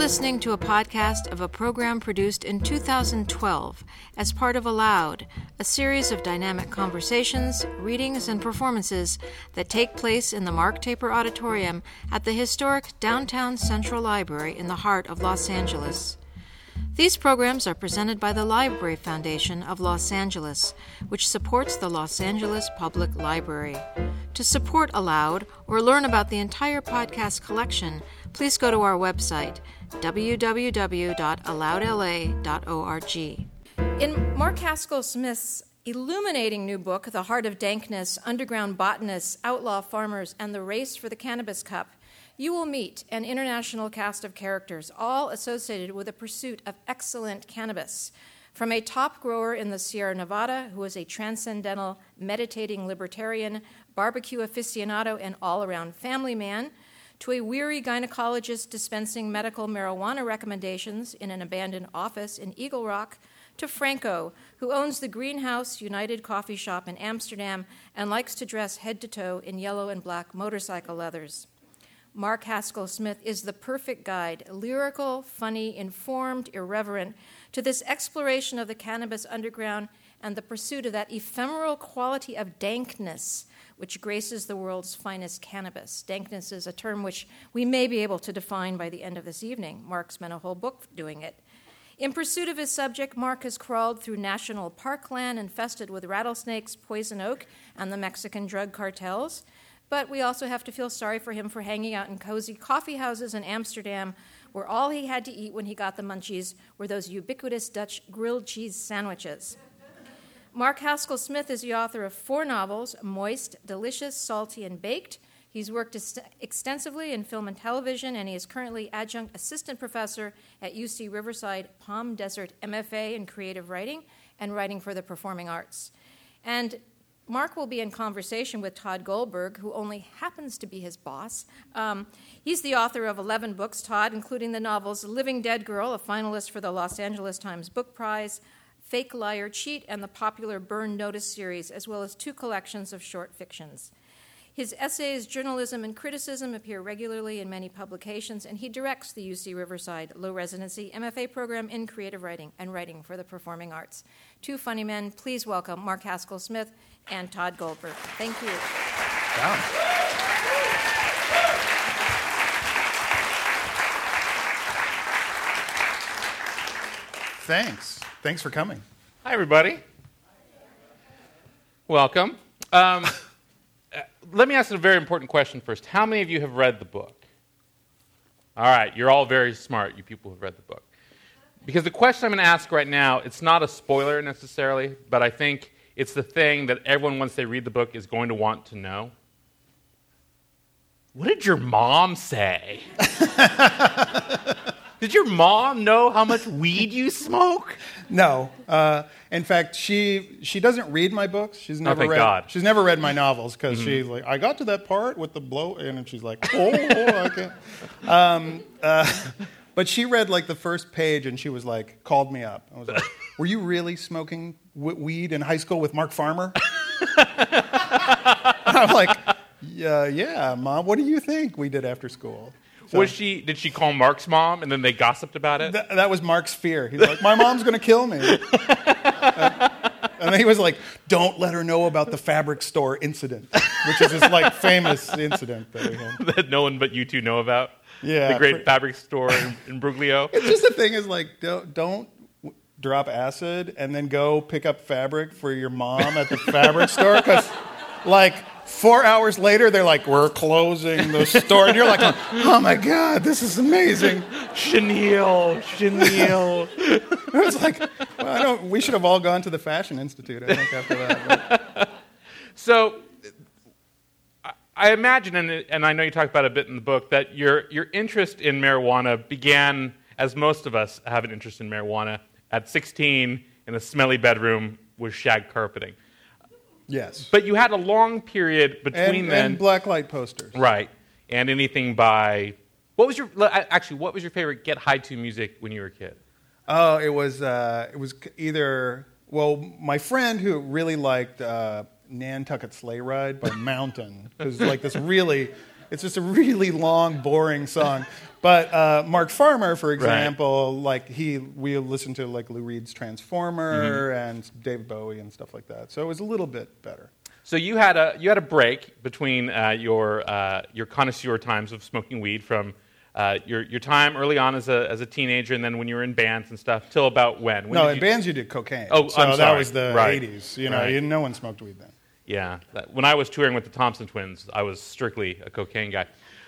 listening to a podcast of a program produced in 2012 as part of Aloud, a series of dynamic conversations, readings, and performances that take place in the Mark Taper Auditorium at the historic Downtown Central Library in the heart of Los Angeles. These programs are presented by the Library Foundation of Los Angeles, which supports the Los Angeles Public Library. To support Aloud or learn about the entire podcast collection, please go to our website, www.aloudla.org. In Mark Haskell Smith's illuminating new book, The Heart of Dankness, Underground Botanists, Outlaw Farmers, and the Race for the Cannabis Cup, you will meet an international cast of characters, all associated with the pursuit of excellent cannabis. From a top grower in the Sierra Nevada, who is a transcendental, meditating libertarian, barbecue aficionado, and all-around family man, to a weary gynecologist dispensing medical marijuana recommendations in an abandoned office in Eagle Rock, to Franco, who owns the Greenhouse United Coffee Shop in Amsterdam and likes to dress head to toe in yellow and black motorcycle leathers. Mark Haskell Smith is the perfect guide, lyrical, funny, informed, irreverent, to this exploration of the cannabis underground and the pursuit of that ephemeral quality of dankness which graces the world's finest cannabis. Dankness is a term which we may be able to define by the end of this evening. Mark spent a whole book doing it. In pursuit of his subject, Mark has crawled through national parkland infested with rattlesnakes, poison oak, and the Mexican drug cartels. But we also have to feel sorry for him for hanging out in cozy coffee houses in Amsterdam, where all he had to eat when he got the munchies were those ubiquitous Dutch grilled cheese sandwiches. Mark Haskell Smith is the author of 4 novels, Moist, Delicious, Salty, and Baked. He's worked extensively in film and television, and he is currently adjunct assistant professor at UC Riverside Palm Desert MFA in creative writing and writing for the performing arts. And Mark will be in conversation with Todd Goldberg, who only happens to be his boss. He's the author of 11 books, Todd, including the novels Living Dead Girl, a finalist for the Los Angeles Times Book Prize, Fake Liar Cheat, and the popular Burn Notice series, as well as 2 collections of short fictions. His essays, Journalism and Criticism, appear regularly in many publications, and he directs the UC Riverside Low Residency MFA program in creative writing and writing for the performing arts. 2 funny men, please welcome Mark Haskell Smith and Todd Goldberg. Thank you. Wow. Thanks. Thanks for coming. Hi, everybody. Welcome. Let me ask a very important question first. How many of you have read the book? All right, you're all very smart, you people who have read the book. Because the question I'm going to ask right now, it's not a spoiler necessarily, but I think it's the thing that everyone, once they read the book, is going to want to know. What did your mom say? Did your mom know how much weed you smoke? No. In fact, she doesn't read my books. She's never read. God. She's never read my novels because she's like, I got to that part with the blow, and she's like, I can't. But she read like the first page, and she was like, called me up. I was like, were you really smoking weed in high school with Mark Farmer? I'm like, yeah, Mom. What do you think we did after school? So, Did she call Mark's mom, and then they gossiped about it? That was Mark's fear. He's like, my mom's going to kill me. And then he was like, don't let her know about the fabric store incident, which is this like famous incident that we had. That no one but you two know about? Yeah. The great fabric store in Bruglio? It's just the thing is like, don't drop acid and then go pick up fabric for your mom at the fabric store, because like 4 hours later, they're like, we're closing the store. And you're like, oh, my God, this is amazing. Chenille. It was like, well, we should have all gone to the Fashion Institute, I think, after that. But. So I imagine, and I know you talk about it a bit in the book, that your interest in marijuana began, as most of us have an interest in marijuana, at 16 in a smelly bedroom with shag carpeting. Yes. But you had a long period between then. And blacklight posters. Right. And anything by... What was your favorite get high to music when you were a kid? Oh, it was either... Well, my friend who really liked Nantucket Sleigh Ride by Mountain. It was like this really... It's just a really long, boring song. But Mark Farmer, for example, we listened to like Lou Reed's Transformer and David Bowie and stuff like that. So it was a little bit better. So you had a break between your connoisseur times of smoking weed from your time early on as a teenager, and then when you were in bands and stuff, till about when? In bands you did cocaine. Oh, so I'm sorry. That was the Right. 80s. No one smoked weed then. Yeah. When I was touring with the Thompson Twins, I was strictly a cocaine guy.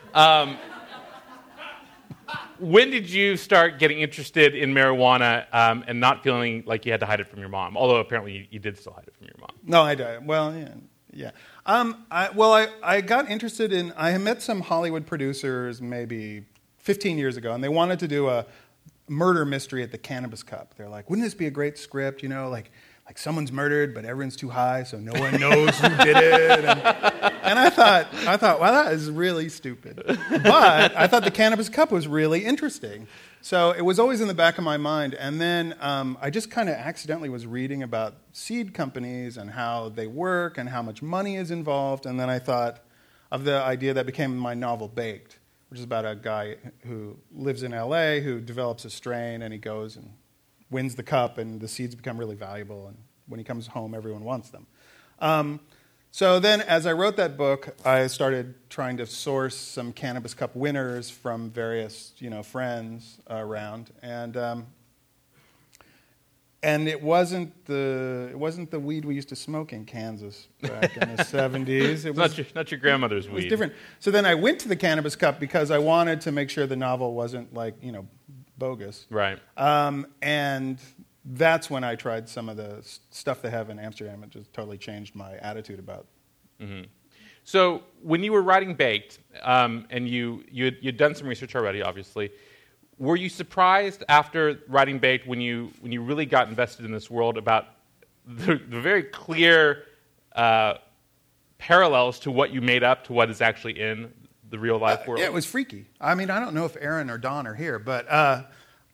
When did you start getting interested in marijuana and not feeling like you had to hide it from your mom? Although apparently you did still hide it from your mom. No, I did. Well, yeah. I got interested in. I met some Hollywood producers maybe 15 years ago, and they wanted to do a murder mystery at the Cannabis Cup. They're like, "Wouldn't this be a great script? Like someone's murdered, but everyone's too high, so no one knows who did it." And I thought, wow, that is really stupid. But I thought the Cannabis Cup was really interesting. So it was always in the back of my mind. And then I just kind of accidentally was reading about seed companies and how they work and how much money is involved. And then I thought of the idea that became my novel, Baked, which is about a guy who lives in L.A., who develops a strain, and he goes and wins the cup, and the seeds become really valuable, and when he comes home, everyone wants them. So then, as I wrote that book, I started trying to source some Cannabis Cup winners from various, friends around, and it wasn't the weed we used to smoke in Kansas back in the 70s. It was not your grandmother's weed. It was different. So then I went to the Cannabis Cup because I wanted to make sure the novel wasn't bogus. Right. And that's when I tried some of the stuff they have in Amsterdam. It just totally changed my attitude about it. Mm-hmm. So when you were writing Baked, and you'd done some research already, obviously, were you surprised after writing Baked when you really got invested in this world about the very clear parallels to what you made up to what is actually in the real life world? Yeah, it was freaky. I mean, I don't know if Aaron or Don are here, but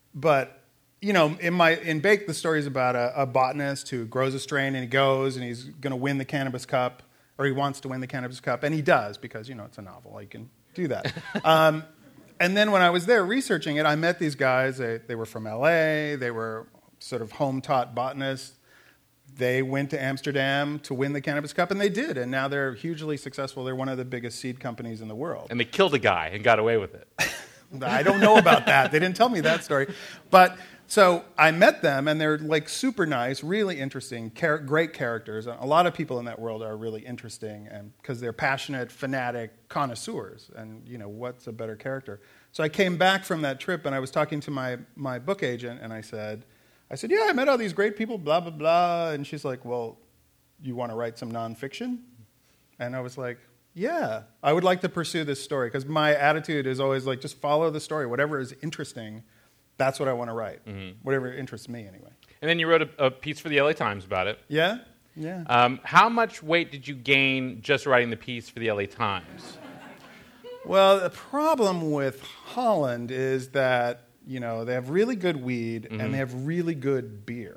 in Baked, the story is about a botanist who grows a strain, and he goes and he's going to win the Cannabis Cup, or he wants to win the Cannabis Cup, and he does because it's a novel. You can do that. And then when I was there researching it, I met these guys. They were from L.A. They were sort of home-taught botanists. They went to Amsterdam to win the Cannabis Cup, and they did. And now they're hugely successful. They're one of the biggest seed companies in the world. And they killed a guy and got away with it. I don't know about that. They didn't tell me that story. But so I met them, and they're super nice, really interesting, great characters. A lot of people in that world are really interesting, and because they're passionate, fanatic connoisseurs. And what's a better character? So I came back from that trip, and I was talking to my book agent, and I said, yeah, I met all these great people, blah, blah, blah. And she's like, well, you want to write some nonfiction? And I was like, yeah, I would like to pursue this story, because my attitude is always just follow the story. Whatever is interesting, that's what I want to write. Mm-hmm. Whatever interests me, anyway. And then you wrote a piece for the LA Times about it. Yeah. How much weight did you gain just writing the piece for the LA Times? Well, the problem with Holland is that they have really good weed, mm-hmm. and they have really good beer.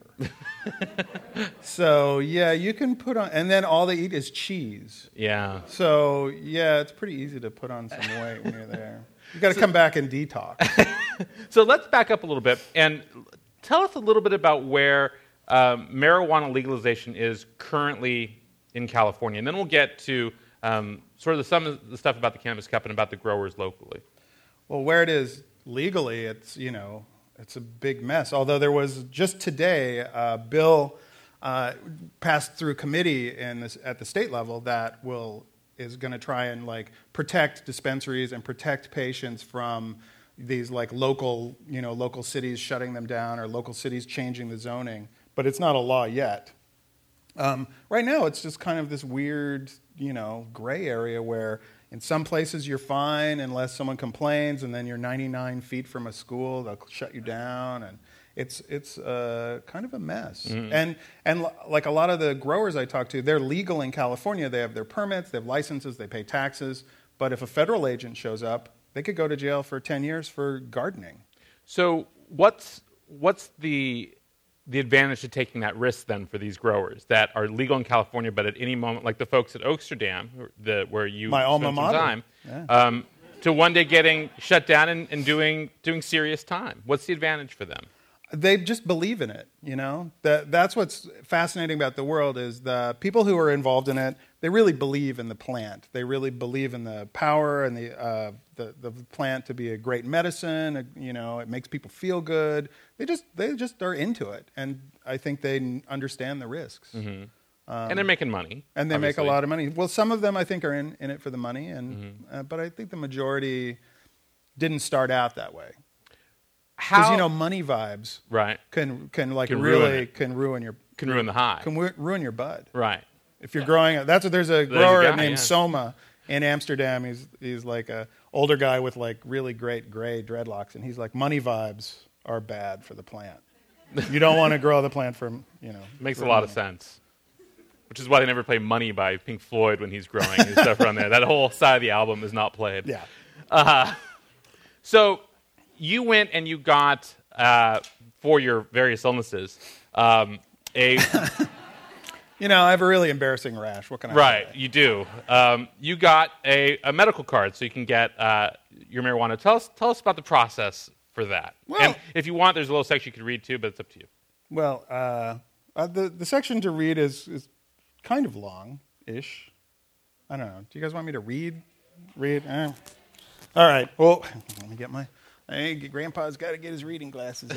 So, yeah, you can put on... And then all they eat is cheese. Yeah. So, yeah, it's pretty easy to put on some weight when you're there. You've got to come back and detox. So let's back up a little bit and tell us a little bit about where marijuana legalization is currently in California. And then we'll get to sort of some of the stuff about the Cannabis Cup and about the growers locally. Well, where it is... Legally, it's a big mess. Although there was just today a bill passed through committee at the state level that is going to try and protect dispensaries and protect patients from these local cities shutting them down or local cities changing the zoning. But it's not a law yet. Right now, it's just kind of this weird gray area where. In some places, you're fine unless someone complains, and then you're 99 feet from a school. They'll shut you down, and it's kind of a mess. Mm-hmm. And like a lot of the growers I talk to, they're legal in California. They have their permits, they have licenses, they pay taxes. But if a federal agent shows up, they could go to jail for 10 years for gardening. So what's the the advantage to taking that risk then for these growers that are legal in California, but at any moment, like the folks at Oaksterdam, where you my alma spent some mater. time, to one day getting shut down and doing serious time? What's the advantage for them? They just believe in it, you know. That's what's fascinating about the world is the people who are involved in it. They really believe in the plant. They really believe in the power and the plant to be a great medicine. You know, it makes people feel good. They just are into it, and I think they understand the risks. Mm-hmm. And they're making money. And they obviously make a lot of money. Well, some of them I think are in it for the money, and but I think the majority didn't start out that way. Because you know, money vibes can ruin the high, can ruin your bud. Right. If you're growing, there's a grower named Soma in Amsterdam. He's like a older guy with like really great gray dreadlocks, and he's like, money vibes are bad for the plant. You don't want to grow the plant from, you know. Makes a lot of sense. Which is why they never play Money by Pink Floyd when he's growing and stuff around there. That whole side of the album is not played. Yeah. So you went and you got, for your various illnesses, You know, I have a really embarrassing rash. What can I say? Right, you do. You got a medical card so you can get your marijuana. Tell us about the process for that. Well, and if you want, there's a little section you could read too, but it's up to you. Well, the section to read is kind of long-ish. I don't know. Do you guys want me to read? All right. Well, let me get Grandpa's got to get his reading glasses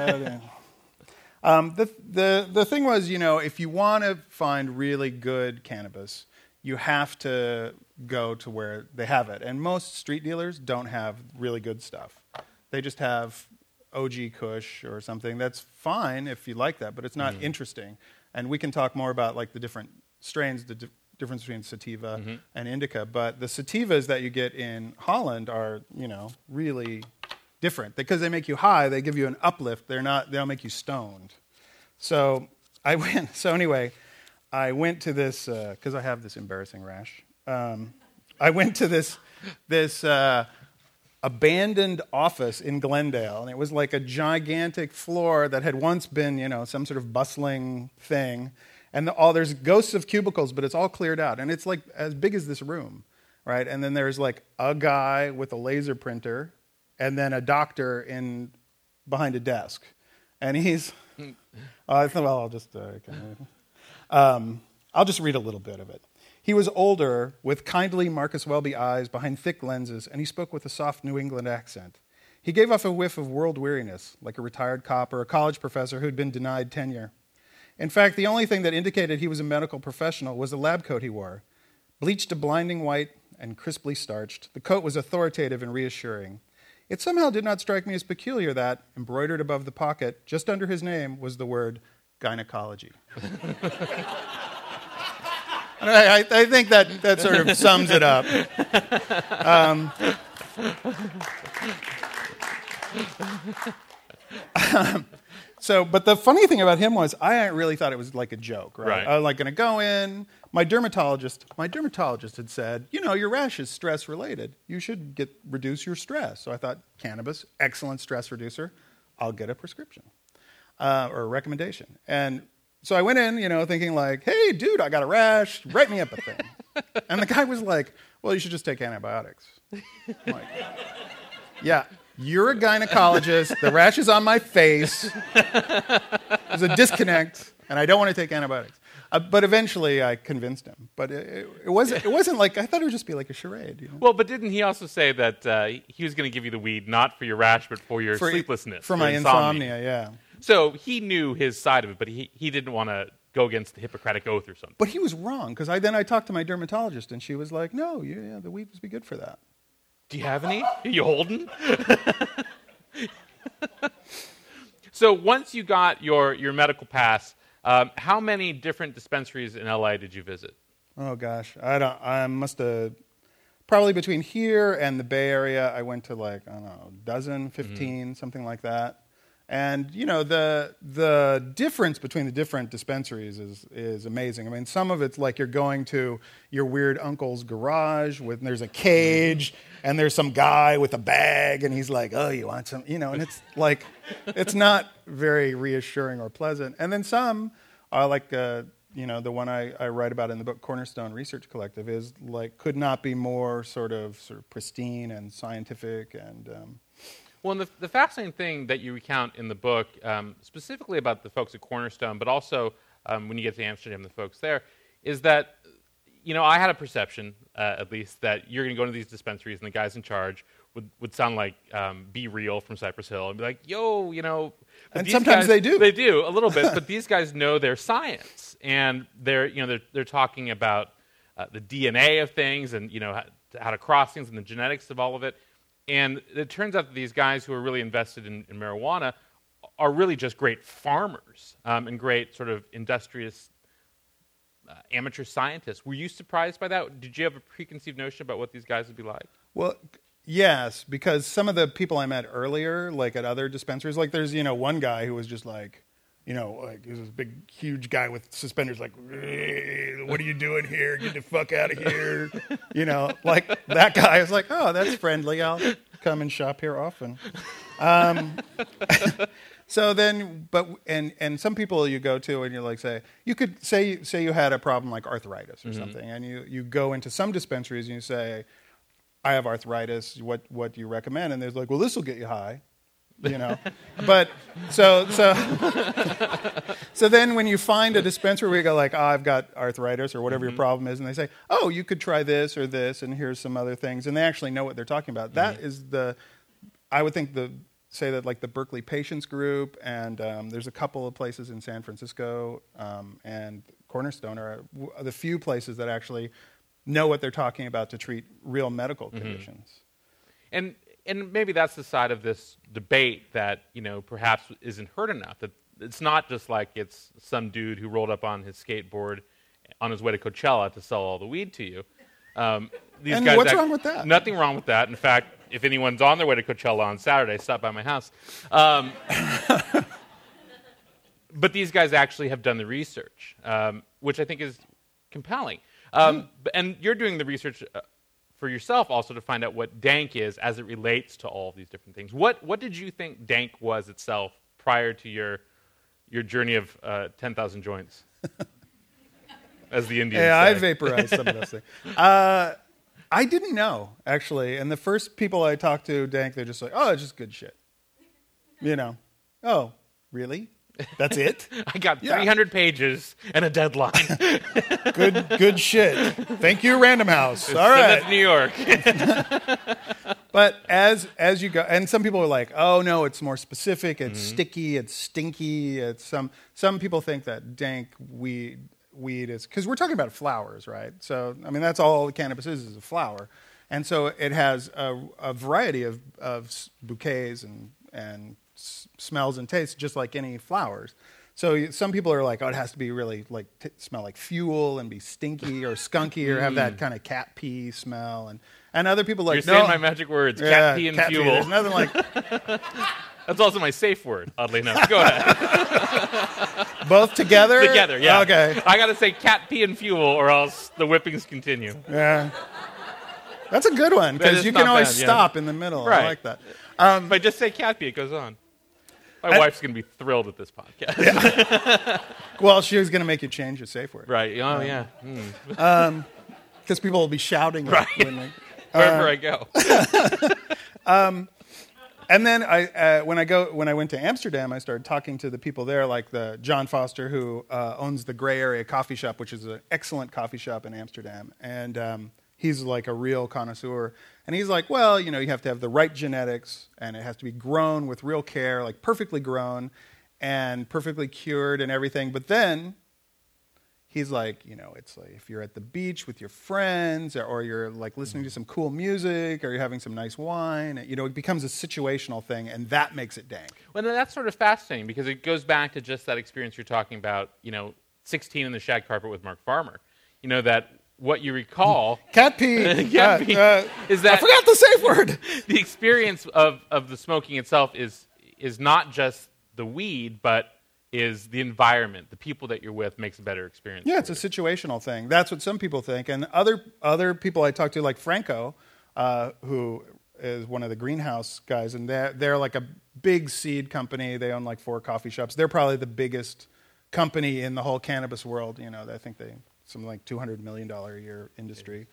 out. The thing was, you know, if you want to find really good cannabis, you have to go to where they have it. And most street dealers don't have really good stuff. They just have OG Kush or something. That's fine if you like that, but it's not interesting. And we can talk more about like the different strains, the difference between sativa and indica. But the sativas that you get in Holland are, you know, really different because they make you high. They give you an uplift. They don't make you stoned. So I went. So anyway, I went to this because I have this embarrassing rash. I went to this abandoned office in Glendale, and it was like a gigantic floor that had once been, you know, some sort of bustling thing. And there's ghosts of cubicles, but it's all cleared out, and it's like as big as this room, right? And then there's like a guy with a laser printer, and then a doctor behind a desk, and he's. I thought, well, I'll just read a little bit of it. He was older, with kindly Marcus Welby eyes behind thick lenses, and he spoke with a soft New England accent. He gave off a whiff of world weariness, like a retired cop or a college professor who'd been denied tenure. In fact, the only thing that indicated he was a medical professional was the lab coat he wore. Bleached to blinding white and crisply starched, the coat was authoritative and reassuring. It somehow did not strike me as peculiar that, embroidered above the pocket, just under his name, was the word gynecology. I think that sort of sums it up. But the funny thing about him was I really thought it was like a joke, right? I was like going to go in. My dermatologist had said, you know, your rash is stress related. You should reduce your stress. So I thought, cannabis, excellent stress reducer. I'll get a prescription or a recommendation. And so I went in, you know, thinking like, hey, dude, I got a rash. Write me up a thing. And the guy was like, well, you should just take antibiotics. I'm like, yeah. You're a gynecologist. The rash is on my face. There's a disconnect, and I don't want to take antibiotics. But eventually, I convinced him. But it wasn't like I thought it would just be like a charade. You know? Well, but didn't he also say that he was going to give you the weed not for your rash, but for your sleeplessness, for my insomnia? Yeah. So he knew his side of it, but he didn't want to go against the Hippocratic Oath or something. But he was wrong because I talked to my dermatologist, and she was like, "No, yeah, the weed would be good for that." Do you have any? Are you holding? So once you got your medical pass, how many different dispensaries in LA did you visit? Oh gosh, I must have probably between here and the Bay Area. I went to like I don't know, 12, 15, something like that. And the difference between the different dispensaries is amazing. I mean, some of it's like you're going to your weird uncle's garage with there's a cage and there's some guy with a bag and he's like, "Oh, you want some?" And it's like it's not very reassuring or pleasant. And then some are like the one I write about in the book Cornerstone Research Collective is like could not be more sort of pristine and scientific and. Well, and the fascinating thing that you recount in the book, specifically about the folks at Cornerstone, but also when you get to Amsterdam, the folks there, is that, I had a perception, at least, that you're going to go into these dispensaries and the guys in charge would sound like Be Real from Cypress Hill and be like, yo, And sometimes they do. They do, a little bit, but these guys know their science, and they're talking about the DNA of things and, how to cross things and the genetics of all of it. And it turns out that these guys who are really invested in marijuana are really just great farmers and great sort of industrious amateur scientists. Were you surprised by that? Did you have a preconceived notion about what these guys would be like? Well, yes, because some of the people I met earlier, like at other dispensaries, like there's, one guy who was just like, like he was this big, huge guy with suspenders, like, what are you doing here? Get the fuck out of here. Like that guy is like, oh, that's friendly. I'll come and shop here often. So then, and some people you go to and you're like, you could say you had a problem like arthritis or something, and you go into some dispensaries and you say, I have arthritis. What do you recommend? And there's like, well, this will get you high. But so then when you find a dispensary where you go like, oh, I've got arthritis or whatever your problem is, and they say, oh, you could try this or this, and here's some other things, and they actually know what they're talking about. That is I would think say that like the Berkeley Patients Group, and there's a couple of places in San Francisco, and Cornerstone are the few places that actually know what they're talking about to treat real medical conditions. And maybe that's the side of this debate that, perhaps isn't heard enough. That it's not just like it's some dude who rolled up on his skateboard on his way to Coachella to sell all the weed to you. These guys what's wrong with that? Nothing wrong with that. In fact, if anyone's on their way to Coachella on Saturday, stop by my house. But these guys actually have done the research, which I think is compelling. And you're doing the research for yourself also to find out what dank is as it relates to all of these different things. What did you think dank was itself prior to your journey of 10,000 joints, as the Indians say? I vaporized some of those things. I didn't know, actually. And the first people I talked to, dank, they're just like, oh, it's just good shit. Oh, really? That's it? I got 300 pages and a deadline. Good shit. Thank you, Random House. All right. That's New York. But as you go, and some people are like, oh no, it's more specific. It's sticky. It's stinky. It's some people think that dank weed is because we're talking about flowers, right? So I mean that's all cannabis is a flower, and so it has a variety of bouquets and smells and tastes just like any flowers. So some people are like, oh, it has to be really like smell like fuel and be stinky or skunky or have that kind of cat pee smell. And other people are like, you're saying my magic words, cat pee and fuel. There's nothing like. That's also my safe word, oddly enough. Go ahead. Both together? Together, yeah. Okay. I got to say cat pee and fuel or else the whippings continue. Yeah. That's a good one because you can always stop in the middle. Right. I like that. If I just say cat pee, it goes on. My wife's going to be thrilled at this podcast. Yeah. Well, she was going to make you change your safe word. Right. Oh, yeah. Because people will be shouting right. Wherever I go. And then when I went to Amsterdam, I started talking to the people there, like the John Foster, who owns the Gray Area Coffee Shop, which is an excellent coffee shop in Amsterdam. And he's like a real connoisseur. And he's like, well, you have to have the right genetics, and it has to be grown with real care, like perfectly grown and perfectly cured and everything. But then he's like, it's like if you're at the beach with your friends or you're like listening to some cool music or you're having some nice wine, it becomes a situational thing, and that makes it dank. Well, that's sort of fascinating because it goes back to just that experience you're talking about, 16 in the shag carpet with Mark Farmer. That what you recall... Cat pee. Is that... I forgot the safe word. The experience of the smoking itself is not just the weed, but is the environment, the people that you're with makes a better experience. Yeah, it's a situational thing. That's what some people think. And other people I talk to, like Franco, who is one of the greenhouse guys, and they're like a big seed company. They own like 4 coffee shops. They're probably the biggest company in the whole cannabis world. You know, I think they something like $200 million a year industry.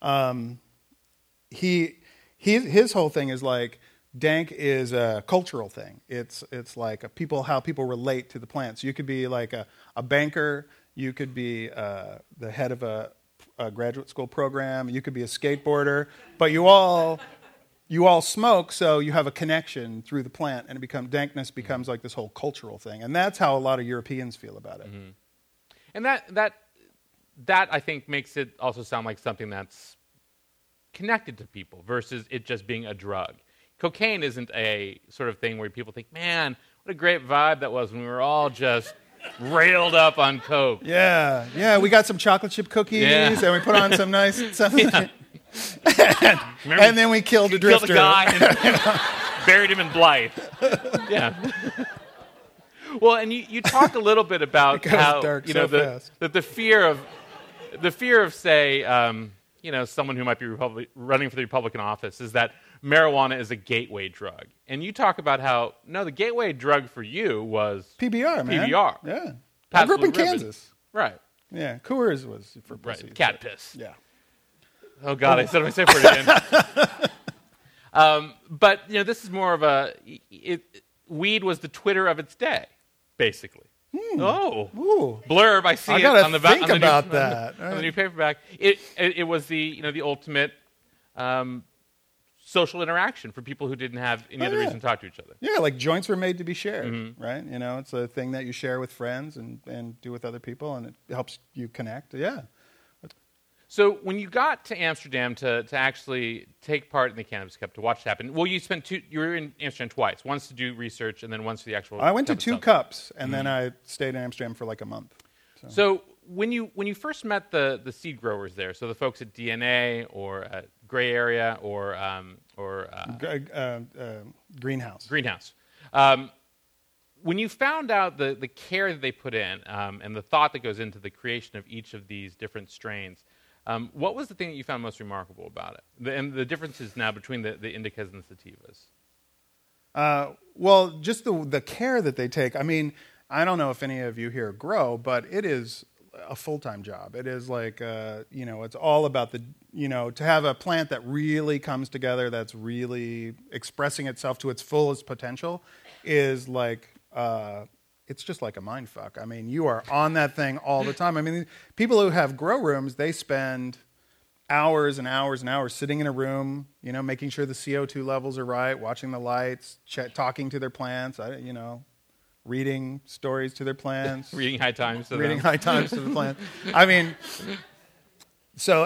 His whole thing is like, dank is a cultural thing. It's like how people relate to the plants. You could be like a banker. You could be the head of a graduate school program. You could be a skateboarder. But you all smoke, so you have a connection through the plant, and dankness becomes like this whole cultural thing. And that's how a lot of Europeans feel about it. Mm-hmm. And that I think makes it also sound like something that's connected to people versus it just being a drug. Cocaine isn't a sort of thing where people think, man, what a great vibe that was when we were all just railed up on coke. Yeah, we got some chocolate chip cookies, and we put on some nice stuff. Yeah. and then we killed a drifter. Killed a guy and buried him in Blythe. Yeah. Well, and you talked a little bit about how the fear of say someone who might be running for the Republican office is that marijuana is a gateway drug. And you talk about how, no, the gateway drug for you was PBR, man. PBR. Yeah. I grew up in Kansas. Right. Yeah. Coors was for pussy. Right. Cat piss. Yeah. Oh, God, I said my safe word again. But, this is more of weed was the Twitter of its day, basically. Oh. Ooh. Blurb, I see I it on the back. Think about that. On the new paperback. It was the ultimate social interaction for people who didn't have any other reason to talk to each other. Yeah, like joints were made to be shared, right? It's a thing that you share with friends and do with other people, and it helps you connect. Yeah. So when you got to Amsterdam to actually take part in the Cannabis Cup, to watch it happen, well, you were in Amsterdam twice, once to do research and then once for the actual I went to 2 cups, and then I stayed in Amsterdam for like a month. So when you first met the seed growers there, so the folks at DNA or at Gray Area or Greenhouse. When you found out the care that they put in and the thought that goes into the creation of each of these different strains, what was the thing that you found most remarkable about it? And the differences now between the indicas and the sativas? Well, just the care that they take. I mean, I don't know if any of you here grow, but it is a full-time job. It is like, it's all about to have a plant that really comes together, that's really expressing itself to its fullest potential, is like, it's just like a mind fuck. I mean, you are on that thing all the time. I mean, people who have grow rooms, they spend hours and hours and hours sitting in a room, making sure the CO2 levels are right, watching the lights, talking to their plants, reading stories to their plants. Reading high times to the plant. I mean, so,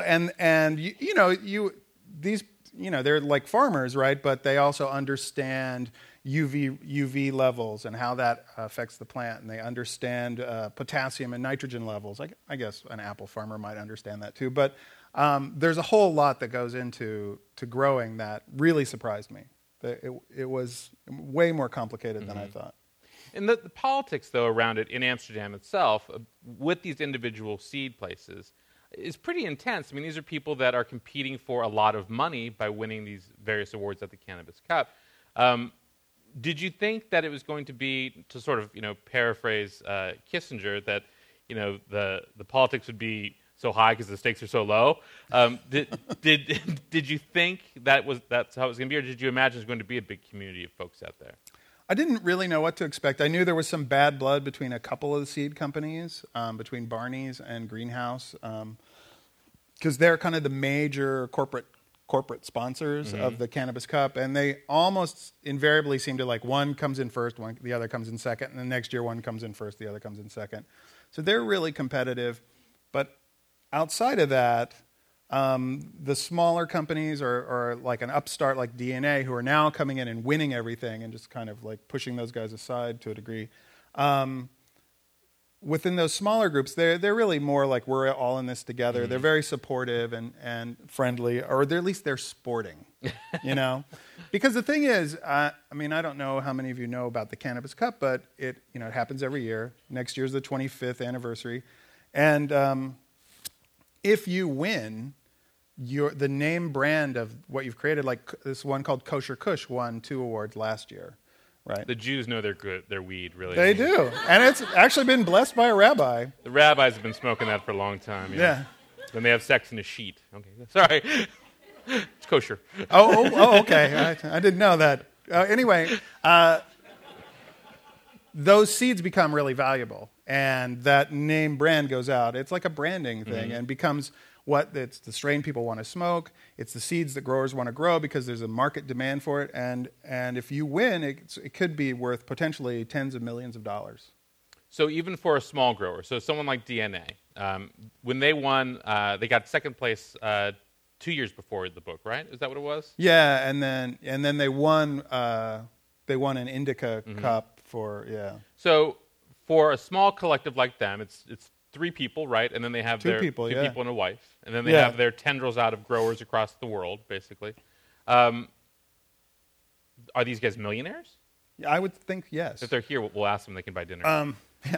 they're like farmers, right? But they also understand UV levels and how that affects the plant, and they understand potassium and nitrogen levels. I guess an apple farmer might understand that too. But there's a whole lot that goes into growing that really surprised me. It was way more complicated than I thought. And the politics, though, around it in Amsterdam itself, with these individual seed places, is pretty intense. I mean, these are people that are competing for a lot of money by winning these various awards at the Cannabis Cup. Did you think that it was going to be, to sort of paraphrase Kissinger, that the politics would be so high because the stakes are so low? Did you think that's how it was going to be, or did you imagine it was going to be a big community of folks out there? I didn't really know what to expect. I knew there was some bad blood between a couple of the seed companies, between Barney's and Greenhouse, because they're kind of the major corporate sponsors of the Cannabis Cup, and they almost invariably seem to like one comes in first, the other comes in second, and the next year one comes in first, the other comes in second. So they're really competitive. But outside of that, the smaller companies or like an upstart like DNA, who are now coming in and winning everything and just kind of like pushing those guys aside to a degree, within those smaller groups, they're really more like we're all in this together. They're very supportive and friendly, or at least they're sporting, you know? Because the thing is, I mean, I don't know how many of you know about the Cannabis Cup, but it happens every year. Next year's the 25th anniversary. And if you win, the name brand of what you've created, like this one called Kosher Kush, won 2 awards last year. Right. The Jews know their weed, really. They do. And it's actually been blessed by a rabbi. The rabbis have been smoking that for a long time. Yeah. Then they have sex in a sheet. Okay, sorry. It's kosher. Oh, okay. I didn't know that. Anyway, those seeds become really valuable, and that name brand goes out. It's like a branding thing, and becomes it's the strain people want to smoke. It's the seeds that growers want to grow because there's a market demand for it. And if you win, it could be worth potentially tens of millions of dollars. So even for a small grower, so someone like DNA, when they won, they got second place 2 years before the book, right? Is that what it was? Yeah, and then they won. They won an Indica Cup for So for a small collective like them, it's 3 people, right? And then they have two people and a wife. And then they have their tendrils out of growers across the world, basically. Are these guys millionaires? I would think yes. If they're here, we'll ask them. They can buy dinner.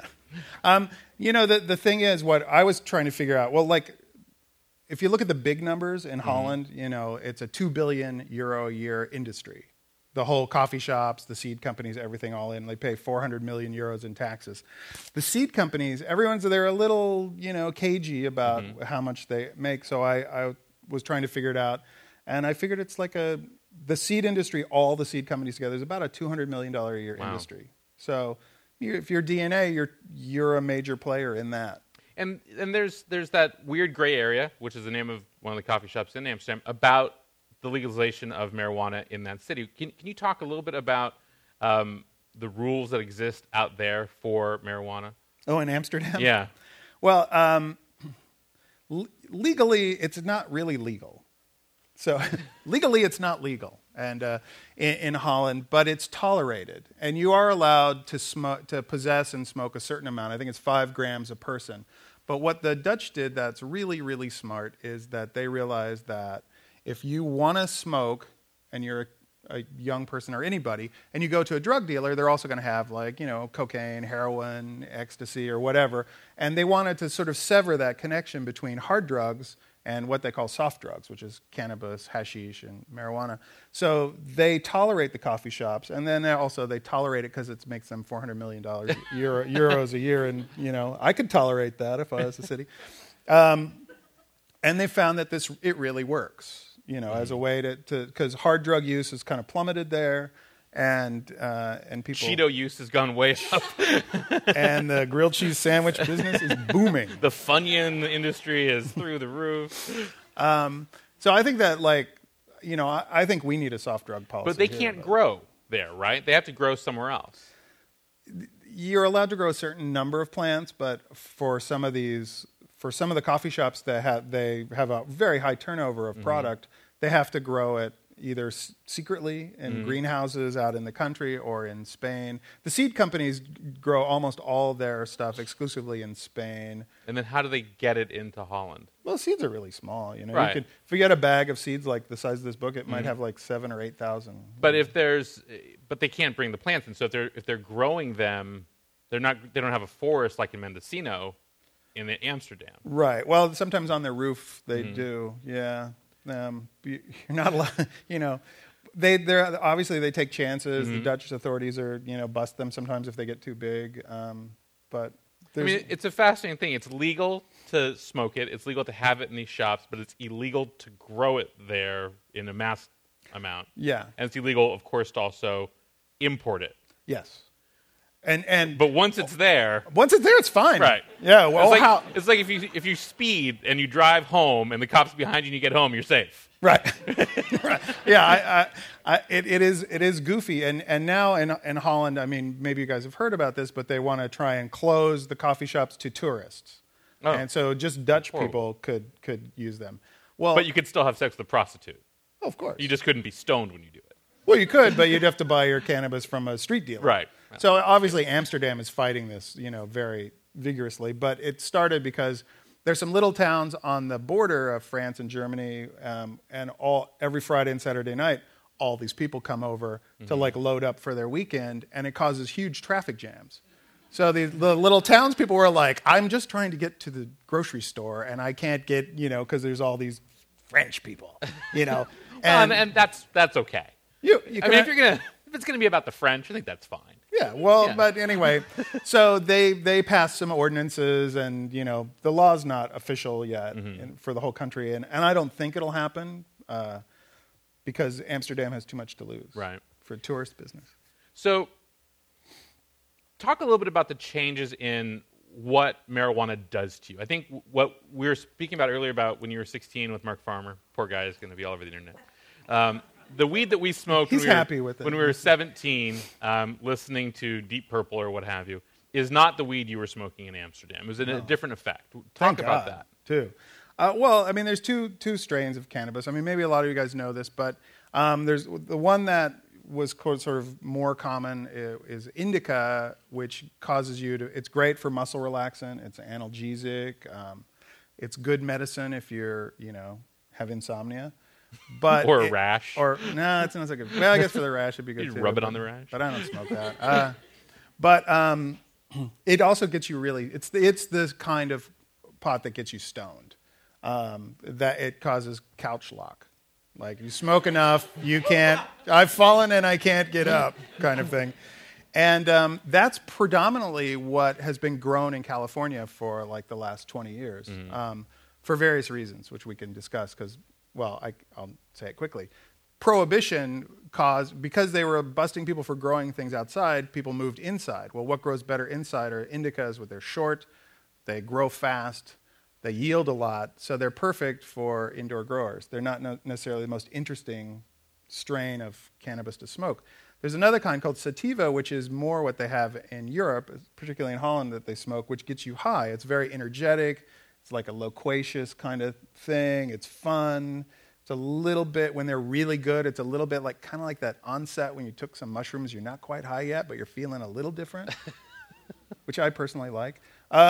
The thing is, what I was trying to figure out, well, like, if you look at the big numbers in Holland, it's a €2 billion a year industry. The whole coffee shops, the seed companies, everything all in. They pay 400 million euros in taxes. The seed companies, they're a little, cagey about how much they make. So I was trying to figure it out. And I figured it's like the seed industry, all the seed companies together, is about a $200 million a year industry. So if you're DNA, you're a major player in that. And there's that weird gray area, which is the name of one of the coffee shops in Amsterdam, about the legalization of marijuana in that city. Can you talk a little bit about the rules that exist out there for marijuana? Oh, in Amsterdam? Yeah. Well, legally, it's not really legal. So legally, it's not legal, and in Holland, but it's tolerated, and you are allowed to possess and smoke a certain amount. I think it's 5 grams a person. But what the Dutch did that's really, really smart is that they realized that if you want to smoke and you're a young person or anybody, and you go to a drug dealer, they're also going to have cocaine, heroin, ecstasy, or whatever. And they wanted to sort of sever that connection between hard drugs and what they call soft drugs, which is cannabis, hashish, and marijuana. So they tolerate the coffee shops, and then also they tolerate it because it makes them $400 million euros a year, and I could tolerate that if I was a city. And they found that it really works. As a way to because hard drug use has kind of plummeted there, and people Cheeto use has gone way up, and the grilled cheese sandwich business is booming. The Funyun industry is through the roof. So I think that I think we need a soft drug policy. But they can't grow there, right? They have to grow somewhere else. You're allowed to grow a certain number of plants, but for some of the coffee shops that they have a very high turnover of product, they have to grow it either secretly in greenhouses out in the country or in Spain. The seed companies grow almost all their stuff exclusively in Spain. And then how do they get it into Holland? Well, seeds are really small. Right. If you get a bag of seeds like the size of this book, it might have 7,000 or 8,000. But but they can't bring the plants in. So if they're growing them, they don't have a forest like in Mendocino. In Amsterdam. Right. Well, sometimes on their roof they do. Yeah. You're not allowed, they're obviously they take chances. The Dutch authorities are, bust them sometimes if they get too big. But it's a fascinating thing. It's legal to smoke it. It's legal to have it in these shops, but it's illegal to grow it there in a mass amount. Yeah. And it's illegal, of course, to also import it. Yes. But once it's there, it's fine. Right. Yeah. Well, it's like if you speed and you drive home and the cop's behind you and you get home, you're safe. Right. Right. Yeah. It is goofy, and now in Holland, I mean, maybe you guys have heard about this, but they want to try and close the coffee shops to tourists, and so just Dutch people could use them. Well, but you could still have sex with a prostitute. Of course. You just couldn't be stoned when you do it. Well, you could, but you'd have to buy your cannabis from a street dealer. Right. So obviously Amsterdam is fighting this, very vigorously. But it started because there's some little towns on the border of France and Germany, and every Friday and Saturday night, all these people come over to like load up for their weekend, and it causes huge traffic jams. So the little townspeople were like, I'm just trying to get to the grocery store, and I can't get, because there's all these French people, And that's okay. You I mean, if it's gonna be about the French, I think that's fine. Yeah, but anyway, so they passed some ordinances, and the law's not official yet for the whole country, and I don't think it'll happen because Amsterdam has too much to lose for tourist business. So, talk a little bit about the changes in what marijuana does to you. I think what we were speaking about earlier about when you were 16 with Mark Farmer. Poor guy is going to be all over the internet. The weed that we smoked when we were 17, listening to Deep Purple or what have you, is not the weed you were smoking in Amsterdam. It was a different effect. Talk about that. Too. Well, I mean, there's two strains of cannabis. I mean, maybe a lot of you guys know this, but there's the one that was sort of more common is indica, which causes you to. It's great for muscle relaxant. It's analgesic. It's good medicine if you're have insomnia. But or a rash. It's not so good. Well, I guess for the rash it'd be good you too. Rub it on the rash. But I don't smoke that. But it also gets you really. It's the kind of pot that gets you stoned. That it causes couch lock. Like you smoke enough, you can't. I've fallen and I can't get up, kind of thing. And that's predominantly what has been grown in California for like the last 20 years, for various reasons, which we can discuss. I'll say it quickly. Prohibition because they were busting people for growing things outside, people moved inside. Well, what grows better inside are indicas, they're short, they grow fast, they yield a lot, so they're perfect for indoor growers. They're not necessarily the most interesting strain of cannabis to smoke. There's another kind called sativa, which is more what they have in Europe, particularly in Holland, that they smoke, which gets you high. It's very energetic. It's like a loquacious kind of thing. It's fun. It's a little bit, when they're really good, it's a little bit like kind of like that onset when you took some mushrooms. You're not quite high yet, but you're feeling a little different, which I personally like.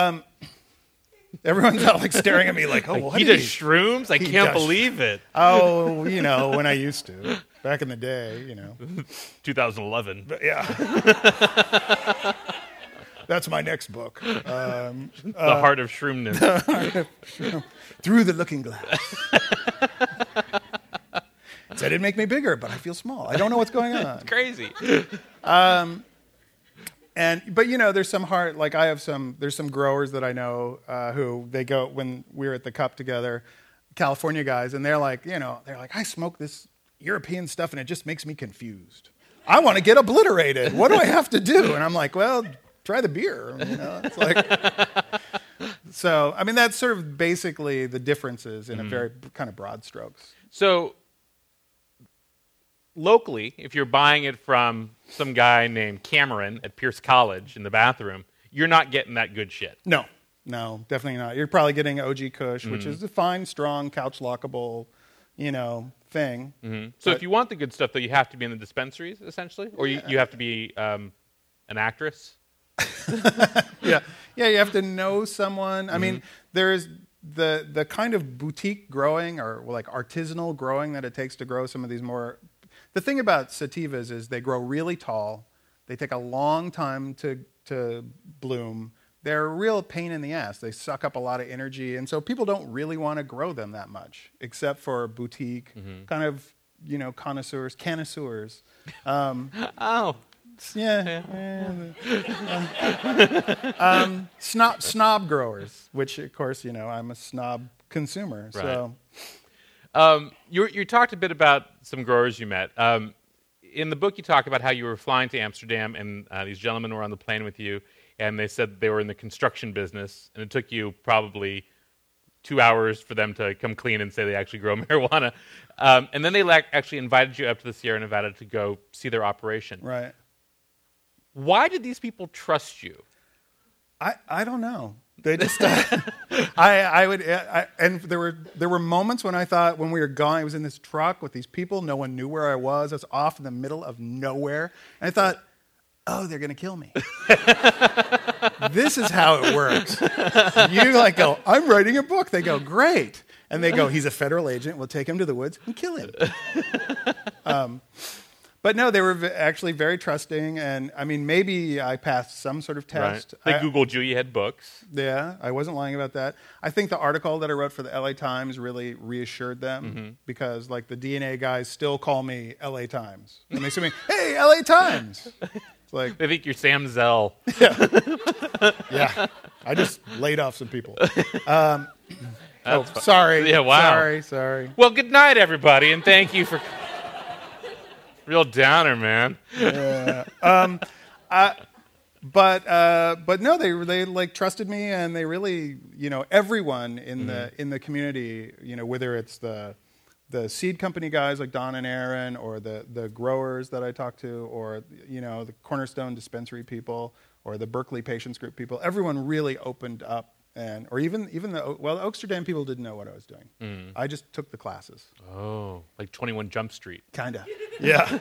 Everyone's out like staring at me like, oh, what? He does shrooms? I can't believe it. Oh, when I used to. Back in the day, 2011. But, yeah. That's my next book. The Heart of Shroomness. Through the Looking Glass. It said it'd make me bigger, but I feel small. I don't know what's going on. It's crazy. But there's some there's some growers that I know who they go when we were at the Cup together, California guys, and they're like, I smoke this European stuff and it just makes me confused. I want to get obliterated. What do I have to do? And I'm like, well, try the beer. It's like, so I mean that's sort of basically the differences in a very kind of broad strokes. So locally, if you're buying it from some guy named Cameron at Pierce College in the bathroom, you're not getting that good shit. No, definitely not. You're probably getting OG Kush, which is a fine, strong, couch lockable, thing. Mm-hmm. So if you want the good stuff, though, you have to be in the dispensaries, essentially? Or you have to be an actress? Yeah, you have to know someone. I mean, there's the kind of boutique growing or like artisanal growing that it takes to grow some of these more... The thing about sativas is they grow really tall. They take a long time to bloom. They're a real pain in the ass. They suck up a lot of energy, and so people don't really want to grow them that much, except for boutique kind of connoisseurs. Oh. Yeah. Snob growers, which of course I'm a snob consumer. Right. So. You talked a bit about some growers you met. In the book, you talk about how you were flying to Amsterdam, and these gentlemen were on the plane with you, and they said they were in the construction business, and it took you probably 2 hours for them to come clean and say they actually grow marijuana. And then they actually invited you up to the Sierra Nevada to go see their operation. Right. Why did these people trust you? I don't know. They just and there were moments when I thought when we were going, I was in this truck with these people, no one knew where I was. I was off in the middle of nowhere. And I thought, oh, they're going to kill me. This is how it works. You like go, I'm writing a book. They go, great. And they go, he's a federal agent. We'll take him to the woods and kill him. But no, they were actually very trusting. And I mean, maybe I passed some sort of test. Right. They Googled you. You had books. Yeah, I wasn't lying about that. I think the article that I wrote for the LA Times really reassured them because like the DNA guys still call me LA Times. And they say to me, hey, LA Times. It's like, They think you're Sam Zell. yeah, I just laid off some people. Sorry. Yeah, wow. Sorry. Well, good night, everybody, and thank you for... Real downer, man. But no, they like trusted me, and they really, everyone in the community, whether it's the seed company guys like Don and Aaron, or the growers that I talked to, or the Cornerstone dispensary people, or the Berkeley Patients Group people, everyone really opened up. Or even the Oaksterdam people didn't know what I was doing. I just took the classes. Oh, like 21 Jump Street. Kinda. Yeah.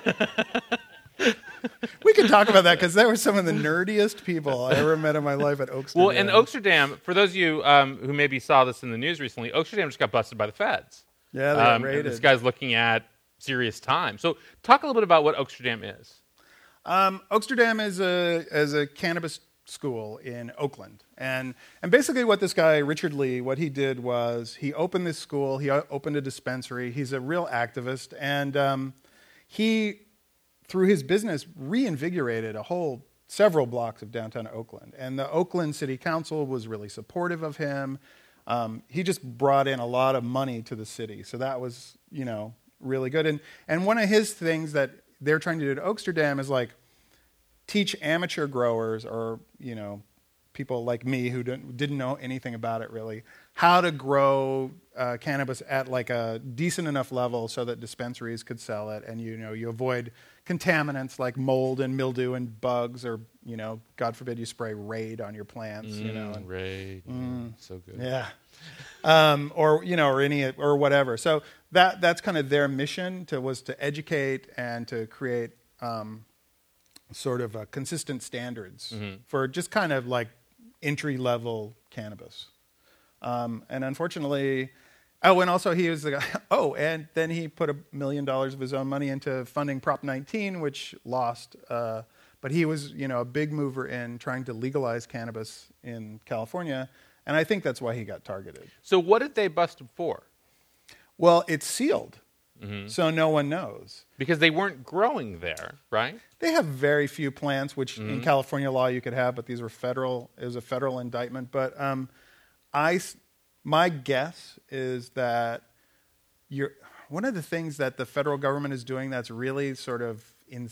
We could talk about that because they were some of the nerdiest people I ever met in my life at Oaksterdam. Well, and Oaksterdam, for those of you who maybe saw this in the news recently, Oaksterdam just got busted by the feds. Yeah, they got raided. This guy's looking at serious time. So talk a little bit about what Oaksterdam is. Oaksterdam is a cannabis school in Oakland. And basically what this guy, Richard Lee, what he did was he opened this school, he opened a dispensary, he's a real activist, and he, through his business, reinvigorated several blocks of downtown Oakland. And the Oakland City Council was really supportive of him. He just brought in a lot of money to the city. So that was, really good. And one of his things that they're trying to do at Oaksterdam is like, teach amateur growers or, people like me who didn't know anything about it really, how to grow cannabis at like a decent enough level so that dispensaries could sell it. And, you avoid contaminants like mold and mildew and bugs or, God forbid you spray Raid on your plants, Raid. So good. Yeah. Or whatever. So that's kind of their mission was to educate and to create sort of consistent standards for just kind of like entry-level cannabis. And unfortunately, and also he was the guy, and then he put $1 million of his own money into funding Prop 19, which lost. But he was, a big mover in trying to legalize cannabis in California, and I think that's why he got targeted. So what did they bust him for? Well, it's sealed, so no one knows. Because they weren't growing there, right? They have very few plants, which in California law you could have, but these were federal. It was a federal indictment. But my guess is that one of the things that the federal government is doing that's really sort of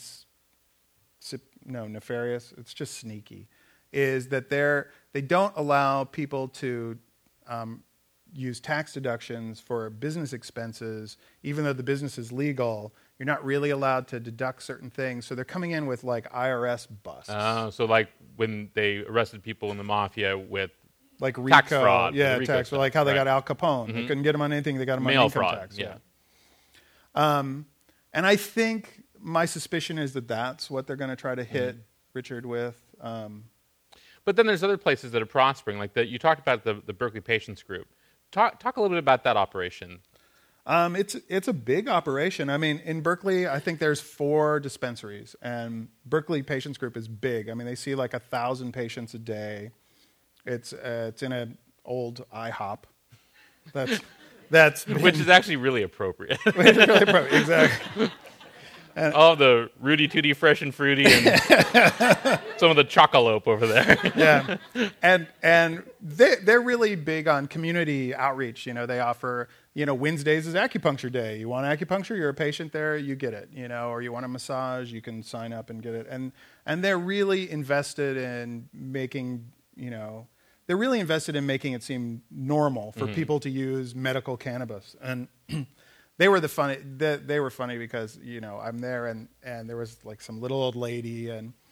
nefarious. It's just sneaky. Is that they don't allow people to use tax deductions for business expenses, even though the business is legal. You're not really allowed to deduct certain things. So they're coming in with like IRS busts. So like when they arrested people in the mafia with like RICO, tax fraud. Yeah, tax fraud. Like how they got Al Capone. They couldn't get him on anything. They got him on income fraud. Tax. Yeah. And I think my suspicion is that that's what they're going to try to hit Richard with. But then there's other places that are prospering. Like you talked about the Berkeley Patients Group. Talk a little bit about that operation. It's a big operation. I mean, in Berkeley, I think there's 4 dispensaries, and Berkeley Patients Group is big. I mean, they see like 1,000 patients a day. It's in an old IHOP. That's which is actually really appropriate. Really appropriate, exactly. And the Rudy Tooty Fresh and Fruity and some of the Chocolope over there. Yeah, and they're really big on community outreach. They offer, Wednesdays is acupuncture day. You want acupuncture, you're a patient there, you get it. Or you want a massage, you can sign up and get it. And they're really invested in making, they're really invested in making it seem normal for people to use medical cannabis. And They were funny because I'm there and there was like some little old lady and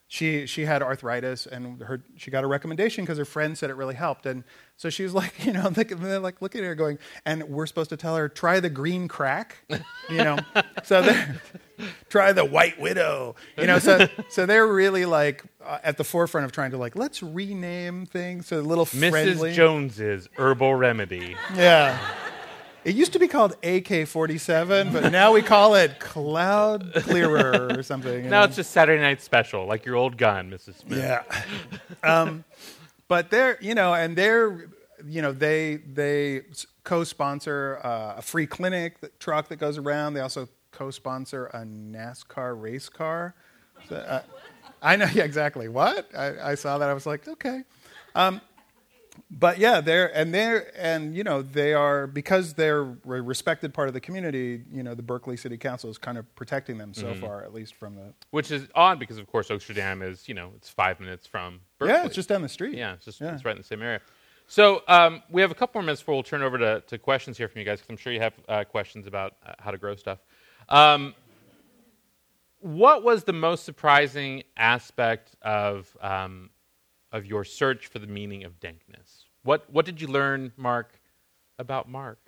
she had arthritis, and she got a recommendation because her friend said it really helped. And so she was like, they're like looking at her going, and we're supposed to tell her, try the green crack, So try the white widow, So they're really like at the forefront of trying to like, let's rename things so a little friendly. Mrs. Jones's Herbal Remedy. Yeah. It used to be called AK-47, but now we call it Cloud Clearer or something. Now it's just Saturday Night Special, like your old gun, Mrs. Smith. Yeah. But they co-sponsor a free clinic truck that goes around. They also co-sponsor a NASCAR race car. So, I know, yeah, exactly. What? I saw that. I was like, okay. But yeah, they are, because they're a respected part of the community, the Berkeley City Council is kind of protecting them so far, at least from the... Which is odd because, of course, Oaksterdam is, it's 5 minutes from Berkeley. Yeah, it's just down the street. Yeah, it's right in the same area. So we have a couple more minutes before we'll turn over to questions here from you guys, because I'm sure you have questions about how to grow stuff. What was the most surprising aspect of your search for the meaning of dankness? What did you learn, Mark, about Mark?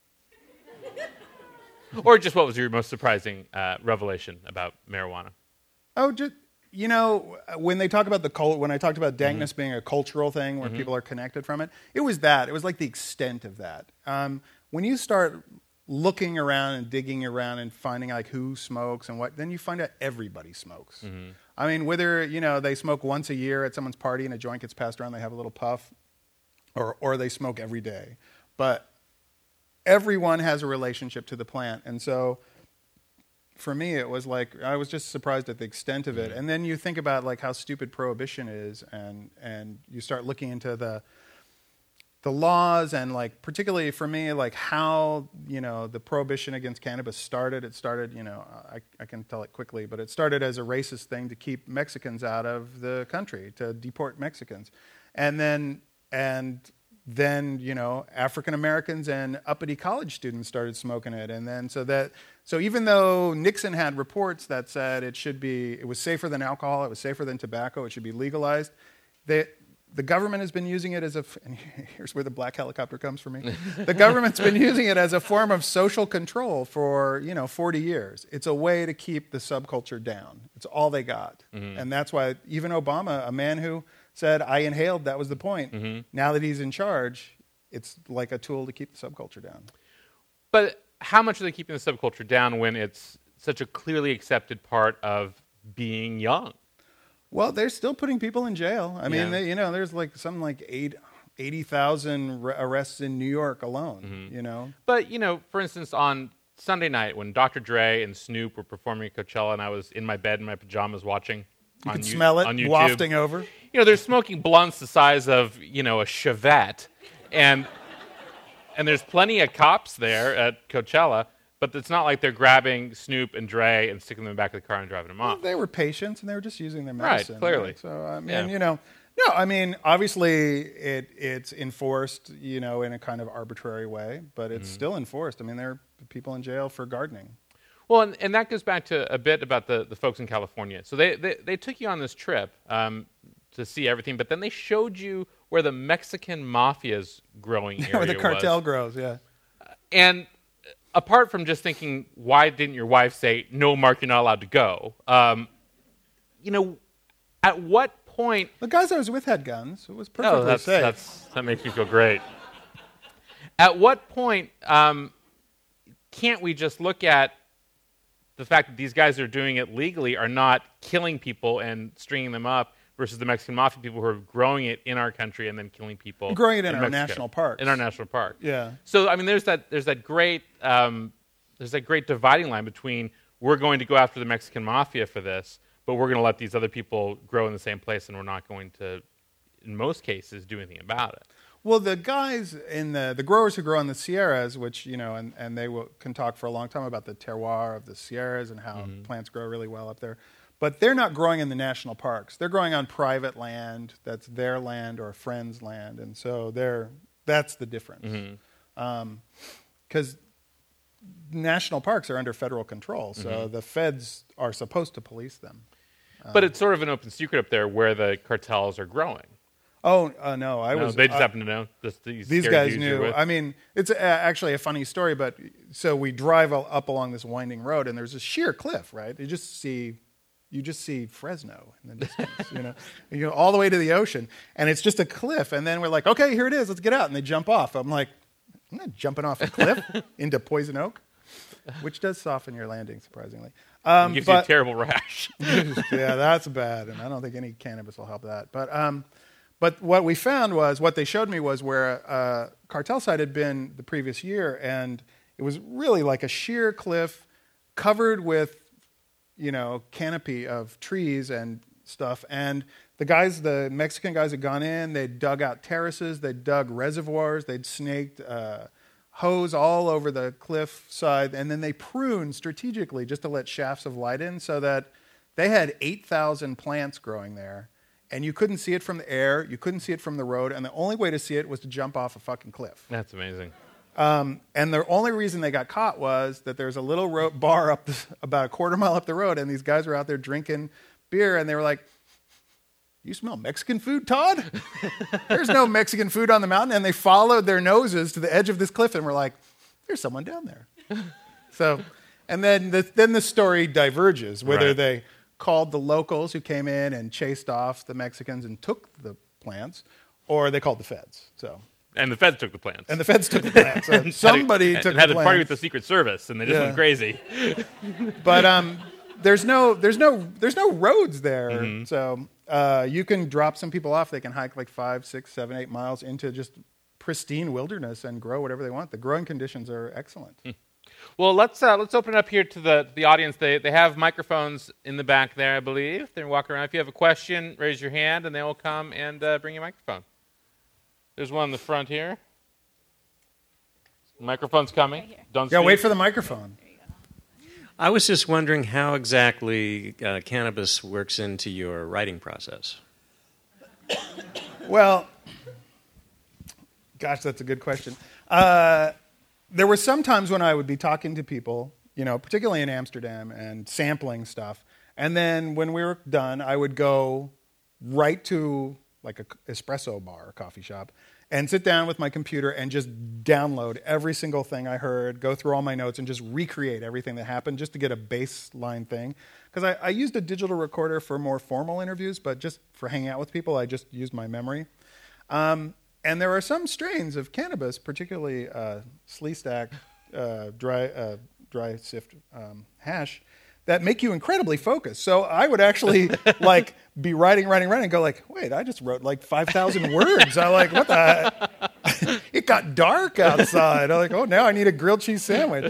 Or just what was your most surprising revelation about marijuana? Oh, just, when they talk about when I talked about dankness being a cultural thing where people are connected from it, it was that. It was like the extent of that. When you start looking around and digging around and finding like who smokes and what, then you find out everybody smokes. Mm-hmm. I mean, whether, they smoke once a year at someone's party and a joint gets passed around, they have a little puff, or they smoke every day. But everyone has a relationship to the plant. And so for me, it was like, I was just surprised at the extent of it. And then you think about like how stupid prohibition is, and you start looking into the laws, and like particularly for me, like how the prohibition against cannabis started. It started, I can tell it quickly, but it started as a racist thing to keep Mexicans out of the country, to deport Mexicans, and then African Americans and uppity college students started smoking it, and then so even though Nixon had reports that said it was safer than alcohol, it was safer than tobacco, it should be legalized, the government has been using it and here's where the black helicopter comes for me. The government's been using it as a form of social control for, 40 years. It's a way to keep the subculture down. It's all they got. Mm-hmm. And that's why even Obama, a man who said, I inhaled, that was the point. Mm-hmm. Now that he's in charge, it's like a tool to keep the subculture down. But how much are they keeping the subculture down when it's such a clearly accepted part of being young? Well, they're still putting people in jail. I mean, there's like something like 80,000 arrests in New York alone, But, for instance, on Sunday night when Dr. Dre and Snoop were performing at Coachella and I was in my bed in my pajamas watching you could smell it on YouTube, wafting over. They're smoking blunts the size of, a Chevette. And there's plenty of cops there at Coachella. But it's not like they're grabbing Snoop and Dre and sticking them in the back of the car and driving them off. Well, they were patients, and they were just using their medicine. Right, clearly. Right? So, I mean, obviously it's enforced, in a kind of arbitrary way, but it's still enforced. I mean, there are people in jail for gardening. Well, and that goes back to a bit about the folks in California. So they took you on this trip to see everything, but then they showed you where the Mexican mafia's growing area where the cartel was. grows, yeah. And apart from just thinking, why didn't your wife say, no, Mark, you're not allowed to go? At what point... The guys I was with had guns. It was perfectly safe. That makes me feel great. At what point can't we just look at the fact that these guys that are doing it legally are not killing people and stringing them up versus the Mexican mafia people who are growing it in our country and then killing people. And growing it in our national parks. In our national park. Yeah. So I mean, there's that great dividing line between we're going to go after the Mexican mafia for this, but we're going to let these other people grow in the same place, and we're not going to, in most cases, do anything about it. Well, the guys in the growers who grow in the Sierras, which and they can talk for a long time about the terroir of the Sierras and how plants grow really well up there. But they're not growing in the national parks. They're growing on private land that's their land or a friend's land. And so that's the difference. Because national parks are under federal control, so the feds are supposed to police them. But it's sort of an open secret up there where the cartels are growing. No, They just happen to know. These guys knew. I mean, it's actually a funny story, but so we drive up along this winding road, and there's a sheer cliff, right? You just see Fresno in the distance, you go all the way to the ocean, and it's just a cliff. And then we're like, okay, here it is, let's get out. And they jump off. I'm like, I'm not jumping off a cliff into Poison Oak, which does soften your landing, surprisingly. It gives you a terrible rash. Yeah, that's bad, and I don't think any cannabis will help that. But what we found was, what they showed me was where a cartel site had been the previous year, and it was really like a sheer cliff covered with, canopy of trees and stuff. And the Mexican guys had gone in, they'd dug out terraces, they'd dug reservoirs, they'd snaked hose all over the cliff side, and then they pruned strategically just to let shafts of light in, so that they had 8,000 plants growing there. And you couldn't see it from the air, you couldn't see it from the road, and the only way to see it was to jump off a fucking cliff. That's amazing. And the only reason they got caught was that there's a little bar about a quarter mile up the road, and these guys were out there drinking beer, and they were like, "You smell Mexican food, Todd?" There's no Mexican food on the mountain. And they followed their noses to the edge of this cliff and were like, "There's someone down there." So, and then the story diverges, whether they called the locals who came in and chased off the Mexicans and took the plants, or they called the feds. And the feds took the plants. So somebody took the plants. Had a party with the Secret Service, and they just went crazy. But there's no roads there, mm-hmm. So you can drop some people off. They can hike like 5, 6, 7, 8 miles into just pristine wilderness and grow whatever they want. The growing conditions are excellent. Well, let's open it up here to the audience. They have microphones in the back there, I believe. They're walking around. If you have a question, raise your hand, and they will come and bring you a microphone. There's one in the front here. The microphone's coming. Right Don't wait for the microphone. I was just wondering how exactly cannabis works into your writing process. Well, gosh, that's a good question. There were some times when I would be talking to people, particularly in Amsterdam, and sampling stuff. And then when we were done, I would go right to like an espresso bar or coffee shop and sit down with my computer and just download every single thing I heard, go through all my notes, and just recreate everything that happened just to get a baseline thing. Because I used a digital recorder for more formal interviews, but just for hanging out with people, I just used my memory. And there are some strains of cannabis, particularly Sleestack dry sift hash, that make you incredibly focused. So I would actually be writing, and go like, wait, I just wrote like 5,000 words. I'm like, what the? It got dark outside. I'm like, oh, now I need a grilled cheese sandwich.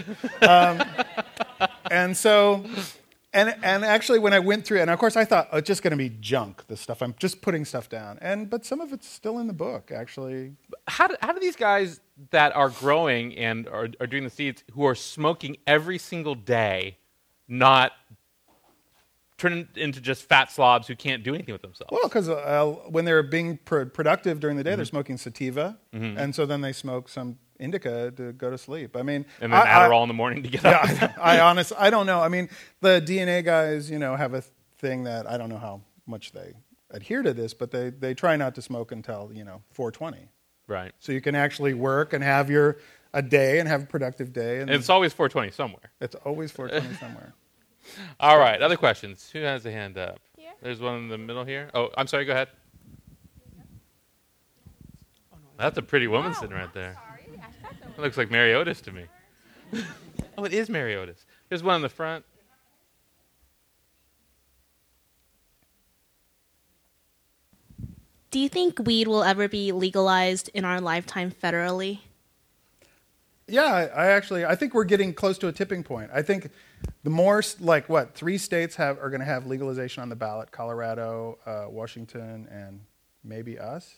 And so. And actually, when I went through, and of course I thought, it's just going to be junk, this stuff. I'm just putting stuff down. But some of it's still in the book, actually. How do these guys that are growing and are doing the seeds, who are smoking every single day, not turn into just fat slobs who can't do anything with themselves? Well, because when they're being productive during the day, they're smoking sativa, and so then they smoke some indica to go to sleep. I mean, and then Adderall in the morning to get up. Yeah, I don't know. I mean, the DNA guys, have a thing that I don't know how much they adhere to this, but they try not to smoke until 4:20. Right. So you can actually work and have a day and have a productive day. And it's always 4:20 somewhere. It's always 4:20 somewhere. All right. Other questions? Who has a hand up? Here? There's one in the middle here. Oh, I'm sorry. Go ahead. That's a pretty woman sitting right there. It looks like Mary Otis to me. Oh, it is Mary Otis. There's one in the front. Do you think weed will ever be legalized in our lifetime federally? Yeah, I think we're getting close to a tipping point. I think the more, 3 states are going to have legalization on the ballot: Colorado, Washington, and maybe us.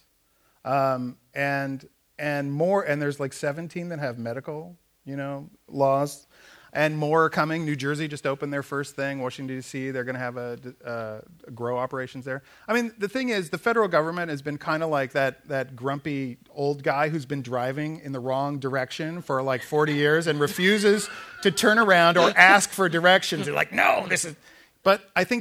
And more, and there's 17 that have medical, laws, and more are coming. New Jersey just opened their first thing. Washington, D.C., they're going to have a grow operations there. I mean, the thing is, the federal government has been kind of like that grumpy old guy who's been driving in the wrong direction for 40 years and refuses to turn around or ask for directions. They're like, no, this is. But I think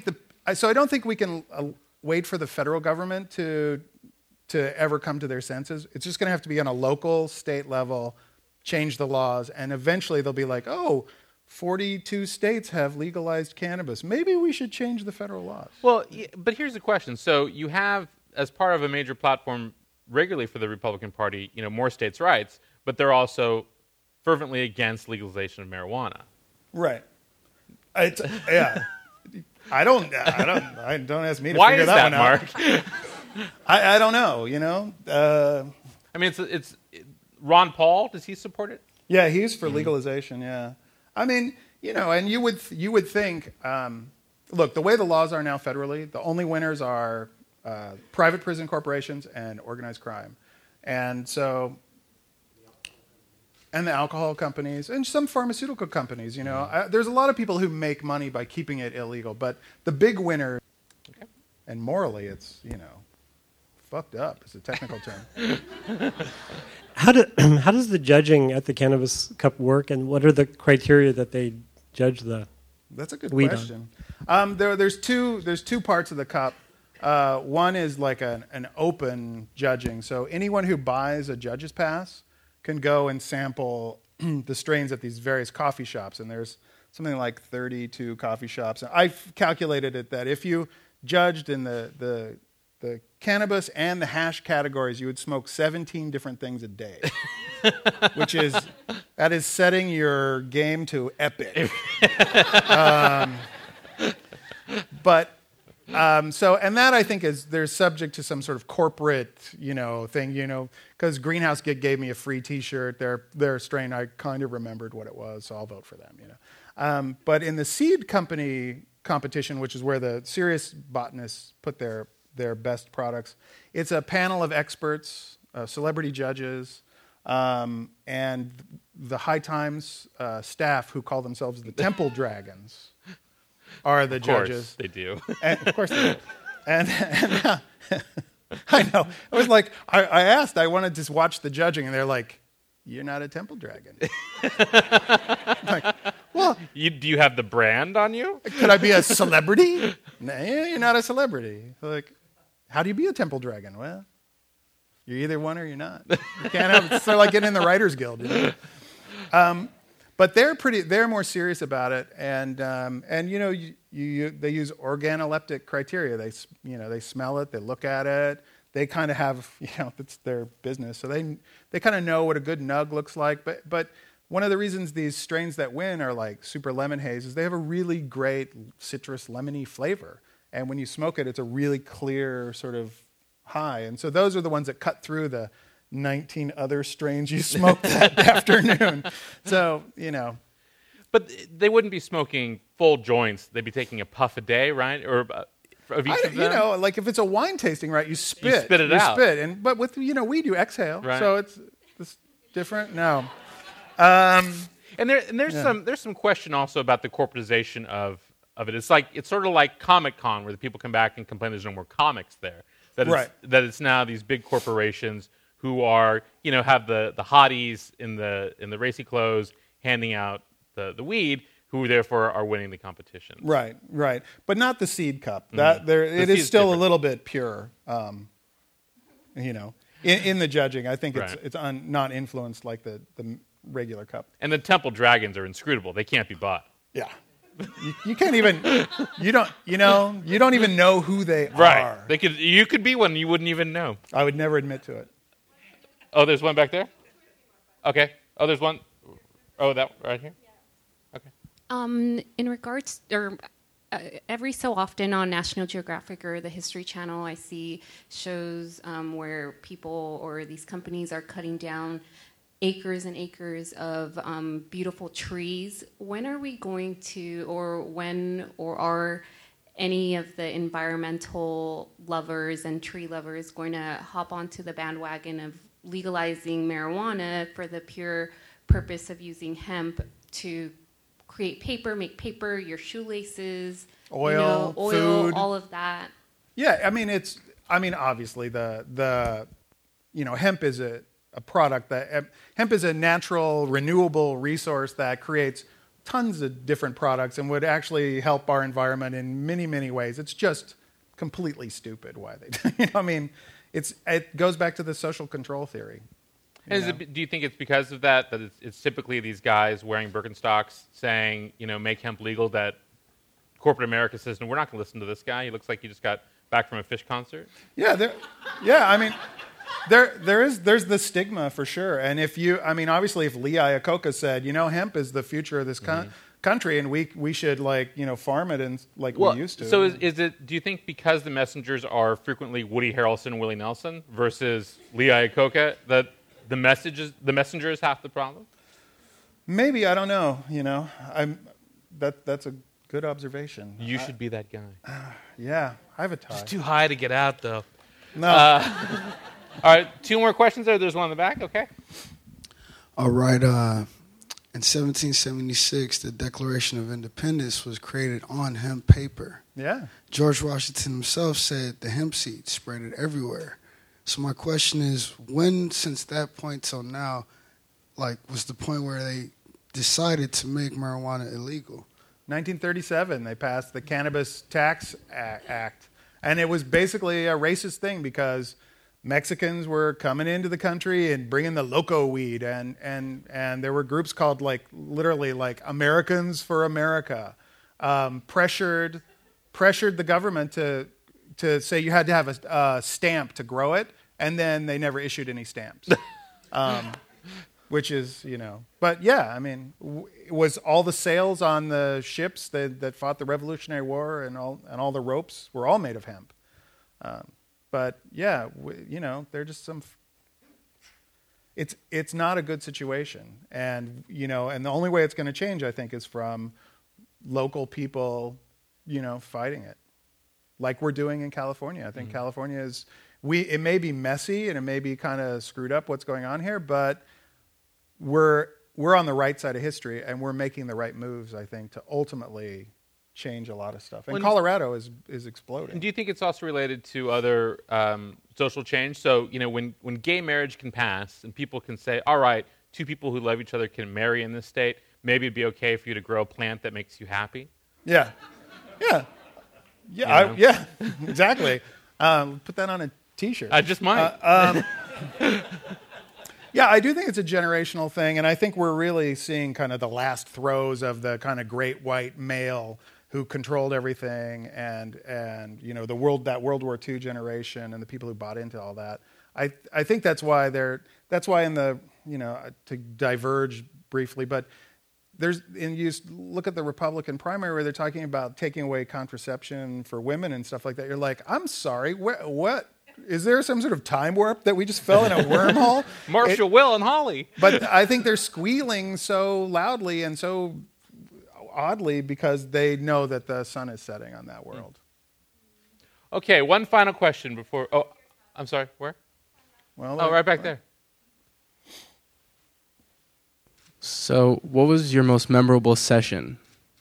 So I don't think we can wait for the federal government to ever come to their senses. It's just going to have to be on a local, state level, change the laws, and eventually they'll be like, oh, 42 states have legalized cannabis. Maybe we should change the federal laws. Well, but here's the question. So you have, as part of a major platform regularly for the Republican Party, more states' rights, but they're also fervently against legalization of marijuana. Right. Yeah. I don't ask me to Why figure is that that, one out. Mark? I don't know, I mean, it's Ron Paul, does he support it? Yeah, he's for legalization, yeah. I mean, and you would think, look, the way the laws are now federally, the only winners are private prison corporations and organized crime. And so, and the alcohol companies and some pharmaceutical companies, there's a lot of people who make money by keeping it illegal, but the big winner, and morally it's, fucked up is a technical term. How does the judging at the Cannabis Cup work, and what are the criteria that they judge the? That's a good weed question. There's two parts of the cup. One is like an open judging, so anyone who buys a judge's pass can go and sample the strains at these various coffee shops, and there's something like 32 coffee shops. And I've calculated it that if you judged in the cannabis and the hash categories, you would smoke 17 different things a day, that is setting your game to epic. And that I think they're subject to some sort of corporate, thing, because Greenhouse gave me a free T-shirt. Their strain, I kind of remembered what it was, so I'll vote for them, But in the seed company competition, which is where the serious botanists put their best products, it's a panel of experts, celebrity judges, and the High Times staff who call themselves the Temple Dragons are the judges. They do. And, of course they do. And I know. It was like, I asked, I wanted to watch the judging, and they're like, you're not a Temple Dragon. Like, well, Do you have the brand on you? could I be a celebrity? No, you're not a celebrity. Like, how do you be a Temple Dragon? Well, you're either one or you're not. You can't have. It's sort of like getting in the Writers Guild. But they're more serious about it, and they use organoleptic criteria. They smell it, they look at it, they kind of have it's their business, so they kind of know what a good nug looks like. But one of the reasons these strains that win are like super lemon haze is they have a really great citrus lemony flavor, and when you smoke it, it's a really clear sort of high, and so those are the ones that cut through the 19 other strains you smoked that afternoon. So, But they wouldn't be smoking full joints. They'd be taking a puff a day, right? Or of each of them? like if it's a wine tasting, right, you spit. You spit it out. But with, weed, you exhale. Right. So it's different. No. And there's some question also about the corporatization of it. It's sort of like Comic-Con, where the people come back and complain there's no more comics there. That it's now these big corporations who are, have the hotties in the racy clothes handing out the weed, who therefore are winning the competition. Right. But not the seed cup. It is still different. A little bit pure, in the judging. I think it's not influenced like the regular cup. And the Temple Dragons are inscrutable. They can't be bought. Yeah. You can't even, you don't even know who they are. You could be one, you wouldn't even know. I would never admit to it. Oh, there's one back there? Okay. Oh, there's one. Oh, that right here? Okay. In regards, every so often on National Geographic or the History Channel, I see shows where people or these companies are cutting down acres and acres of beautiful trees. When are we going to, or are any of the environmental lovers and tree lovers going to hop onto the bandwagon of legalizing marijuana for the pure purpose of using hemp to create paper, make paper, your shoelaces, oil, food, all of that? Yeah, obviously the hemp is a product hemp is a natural renewable resource that creates tons of different products and would actually help our environment in many, many ways. It's just completely stupid why they do. I mean, it goes back to the social control theory. And do you think it's because of that it's typically these guys wearing Birkenstocks saying, make hemp legal, that corporate America says, no, we're not going to listen to this guy. He looks like he just got back from a Fish concert. Yeah, I mean, there's the stigma for sure. And obviously if Lee Iacocca said, hemp is the future of this country and we should farm it and we used to. So is it, do you think because the messengers are frequently Woody Harrelson, Willie Nelson versus Lee Iacocca, that the messenger is half the problem? Maybe, I don't know, that's a good observation. You should be that guy. Yeah, I have a tie. It's too high to get out, though. No. All right, 2 more questions there. There's one in the back. Okay. All right. In 1776, the Declaration of Independence was created on hemp paper. Yeah. George Washington himself said the hemp seed spread it everywhere. So my question is, when, since that point till now, was the point where they decided to make marijuana illegal? 1937, they passed the Cannabis Tax Act. And it was basically a racist thing because Mexicans were coming into the country and bringing the loco weed. And there were groups called literally Americans for America, pressured the government to say you had to have a stamp to grow it. And then they never issued any stamps. Which is, but yeah, I mean, it was all the sails on the ships that fought the Revolutionary War and all the ropes were all made of hemp. But yeah, they're just some. It's not a good situation, and and the only way it's going to change, I think, is from local people, fighting it, like we're doing in California. I think California is it may be messy and it may be kind of screwed up what's going on here, but we're on the right side of history, and we're making the right moves, I think, to ultimately change a lot of stuff. And Colorado is exploding. And do you think it's also related to other social change? So, when gay marriage can pass and people can say, all right, 2 people who love each other can marry in this state, maybe it'd be okay for you to grow a plant that makes you happy? Yeah. Yeah, exactly. Put that on a T-shirt. I just might. Yeah, I do think it's a generational thing, and I think we're really seeing kind of the last throes of the kind of great white male who controlled everything, and the World War II generation and the people who bought into all that. I think that's why in the to diverge briefly, but you look at the Republican primary where they're talking about taking away contraception for women and stuff like that. You're like, I'm sorry, what? Is there some sort of time warp that we just fell in a wormhole? Marshall, Will, and Holly. But I think they're squealing so loudly and so oddly because they know that the sun is setting on that world. Okay, one final question before... Oh, I'm sorry, where? Well, right back there. So, what was your most memorable session?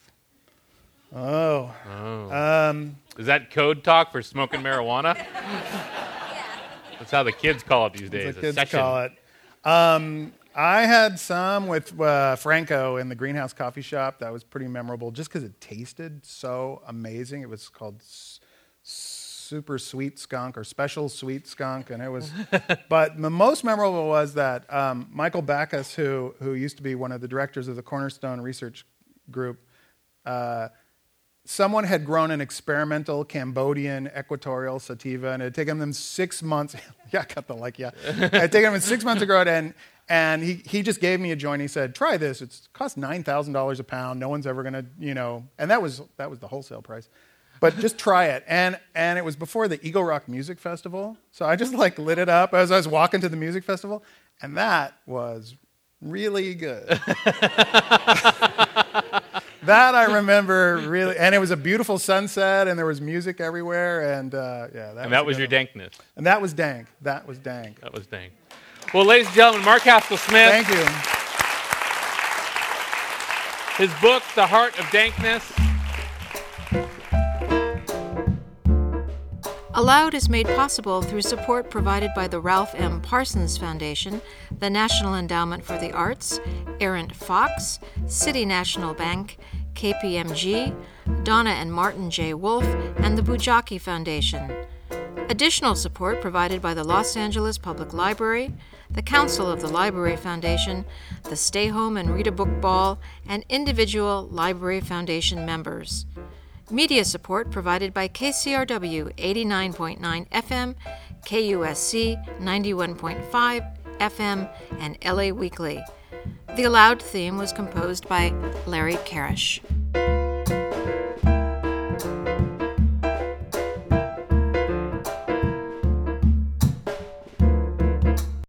Oh. Is that code talk for smoking marijuana? That's how the kids call it these days. The kids call it. I had some with Franco in the Greenhouse Coffee Shop. That was pretty memorable just because it tasted so amazing. It was called Super Sweet Skunk or Special Sweet Skunk, and it was. But the most memorable was that Michael Backus, who used to be one of the directors of the Cornerstone Research Group, someone had grown an experimental Cambodian equatorial sativa, and it had taken them 6 months. Yeah, I got the like, yeah. It had taken them 6 months to grow it, and he just gave me a joint. He said, try this. It costs $9,000 a pound. No one's ever going to, and that was the wholesale price. But just try it. And it was before the Eagle Rock Music Festival. So I just lit it up as I was walking to the music festival, and that was really good. That I remember really, and it was a beautiful sunset, and there was music everywhere, and that was your dankness. And that was dank. That was dank. That was dank. Well, ladies and gentlemen, Mark Haskell-Smith. Thank you. His book, The Heart of Dankness. Aloud is made possible through support provided by the Ralph M. Parsons Foundation, the National Endowment for the Arts, Errant Fox, City National Bank, KPMG, Donna and Martin J. Wolf, and the Bujaki Foundation. Additional support provided by the Los Angeles Public Library, the Council of the Library Foundation, the Stay Home and Read a Book Ball, and individual Library Foundation members. Media support provided by KCRW 89.9 FM, KUSC 91.5 FM, and LA Weekly. The Aloud theme was composed by Larry Karish.